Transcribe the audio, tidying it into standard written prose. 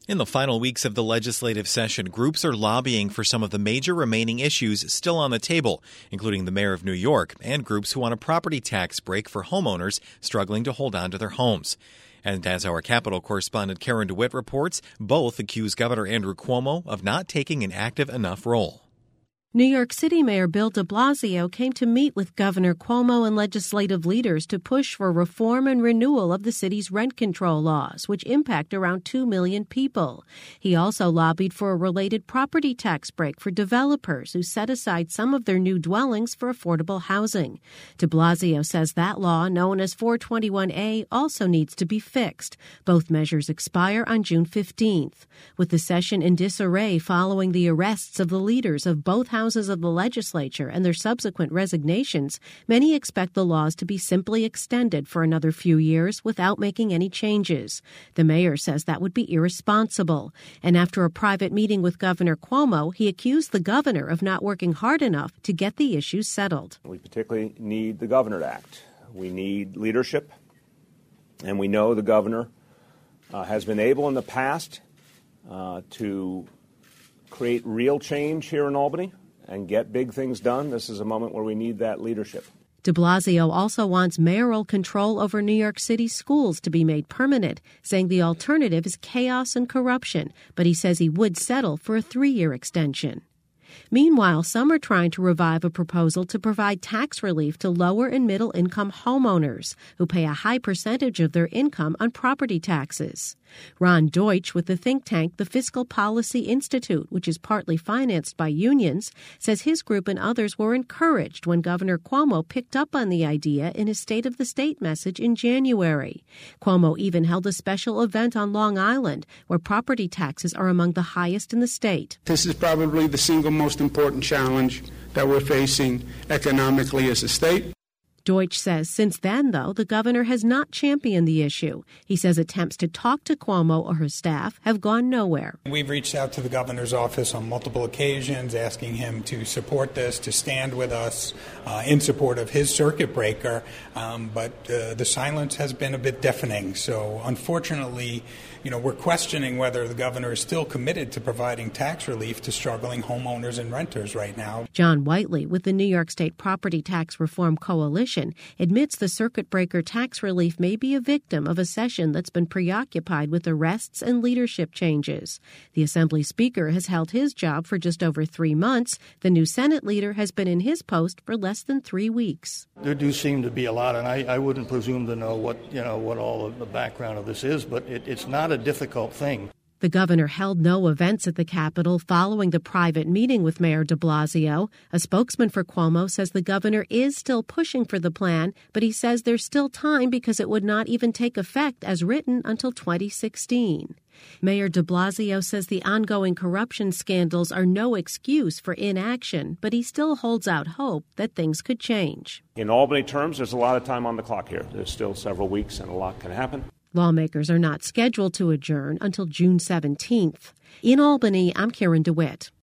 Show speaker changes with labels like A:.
A: In the final weeks of the legislative session, groups are lobbying for some of the major remaining issues still on the table, including the mayor of New York and groups who want a property tax break for homeowners struggling to hold on to their homes. And as our Capitol correspondent Karen DeWitt reports, both accuse Governor Andrew Cuomo of not taking an active enough role.
B: New York City Mayor Bill de Blasio came to meet with Governor Cuomo and legislative leaders to push for reform and renewal of the city's rent control laws, which impact around 2 million people. He also lobbied for a related property tax break for developers who set aside some of their new dwellings for affordable housing. De Blasio says that law, known as 421A, also needs to be fixed. Both measures expire on June 15th. With the session in disarray following the arrests of the leaders of both houses of the legislature and their subsequent resignations, many expect the laws to be simply extended for another few years without making any changes. The mayor says that would be irresponsible. And after a private meeting with Governor Cuomo, he accused the governor of not working hard enough to get the issues settled.
C: We particularly need the Governor to act. We need leadership, and we know the governor has been able in the past to create real change here in Albany and get big things done. This is a moment where we need that leadership.
B: De Blasio also wants mayoral control over New York City schools to be made permanent, saying the alternative is chaos and corruption, but he says he would settle for a 3-year extension. Meanwhile, some are trying to revive a proposal to provide tax relief to lower and middle income homeowners who pay a high percentage of their income on property taxes. Ron Deutsch with the think tank the Fiscal Policy Institute, which is partly financed by unions, says his group and others were encouraged when Governor Cuomo picked up on the idea in his State of the State message in January. Cuomo even held a special event on Long Island where property taxes are among the highest in the state.
D: This is probably the single most important challenge that we're facing economically as a state.
B: Deutsch says since then, though, the governor has not championed the issue. He says attempts to talk to Cuomo or her staff have gone nowhere.
E: We've reached out to the governor's office on multiple occasions, asking him to support this, to stand with us in support of his circuit breaker, but the silence has been a bit deafening. So unfortunately, we're questioning whether the governor is still committed to providing tax relief to struggling homeowners and renters right now.
B: John Whiteley with the New York State Property Tax Reform Coalition admits the circuit breaker tax relief may be a victim of a session that's been preoccupied with arrests and leadership changes. The Assembly Speaker has held his job for just over 3 months. The new Senate leader has been in his post for less than 3 weeks.
F: There do seem to be a lot, and I wouldn't presume to know what all of the background of this is, but it's not a difficult thing.
B: The governor held no events at the Capitol following the private meeting with Mayor de Blasio. A spokesman for Cuomo says the governor is still pushing for the plan, but he says there's still time because it would not even take effect as written until 2016. Mayor de Blasio says the ongoing corruption scandals are no excuse for inaction, but he still holds out hope that things could change.
C: In Albany terms, there's a lot of time on the clock here. There's still several weeks and a lot can happen.
B: Lawmakers are not scheduled to adjourn until June 17th. In Albany, I'm Karen DeWitt.